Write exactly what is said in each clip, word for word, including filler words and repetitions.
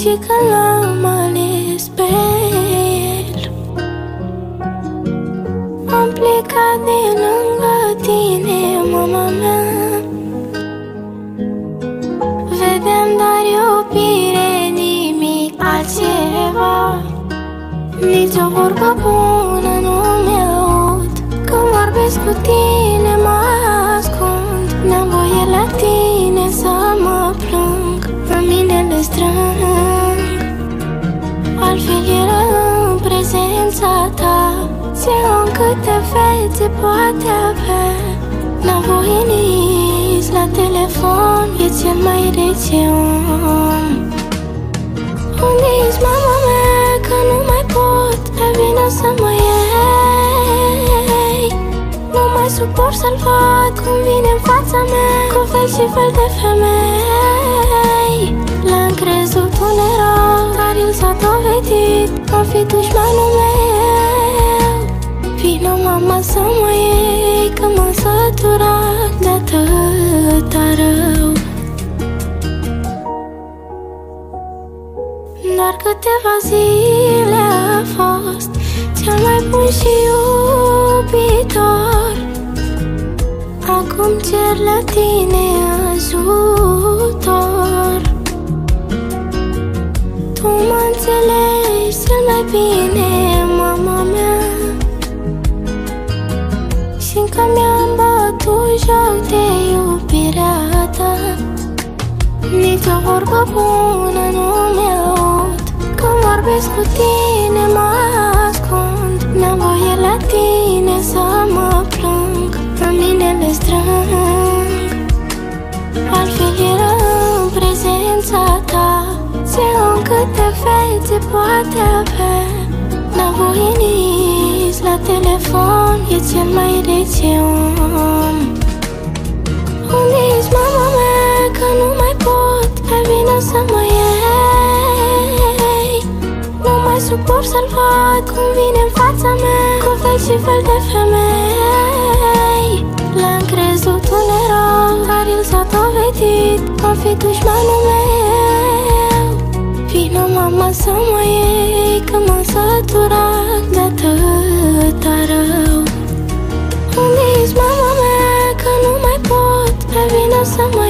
Și când l-am ales pe el, am plecat de lângă tine, mama mea. Vedeam doar iubire, nimic altceva. Nici o vorbă bună nu mi-aud. Când vorbesc cu tine mă ascund. N-am voie la tine să mă plâng. În mine le strâng. Altfel era în prezența ta. Ce om câte fețe poate avea. N-am voie nici la telefon. E cel mai rece om. Unde ești, mama mea, că nu mai pot. Dar vină să mă iei. Nu mai suport să-l văd cum vine în fața mea, cu fel și fel de femei. L-am crezut un erou, dar el s-a dovedit a fi dușmanul meu. Vină, mama, să mă iei, că m-am săturat de atâta rău. Doar câteva zile a fost cel mai bun și iubitor. Acum cer la tine ajutor. Tu mă înțelegi cel mai bine, mama mea. Și încă mi-am bătut joc de iubirea ta. Nici o vorbă bună nu mi-aud. Când vorbesc cu tine mă ascund. N-am voie la tine să mă plâng. În mine le strâng. Altfel era în prezența ta. Ce om câte fețe poate avea. N-am voie nici la telefon. E cel mai rece om. Unde ești, mama mea, că nu mai pot. Hai vină să mă iei. Nu mai suport să-l văd cum vine în fața mea, cu fel și fel de femei. L-am crezut un erou, dar el s-a dovedit a fi dușmanul meu. Vină, mama, să mă iei, că m-am săturat de atâta rău. Unde ești, mama mea, că nu mai pot. Hai vină să mă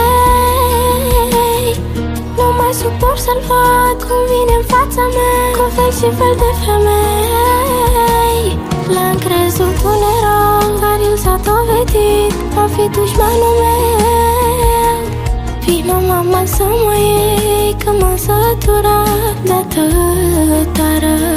iei. Nu mai suport să-l văd cum vine în fața mea, cu fel și fel de femei. L-am crezut un erou, dar el s-a dovedit a fi dușmanul meu. Vină, mama, să mă iei, că m-am săturat de atâta rău.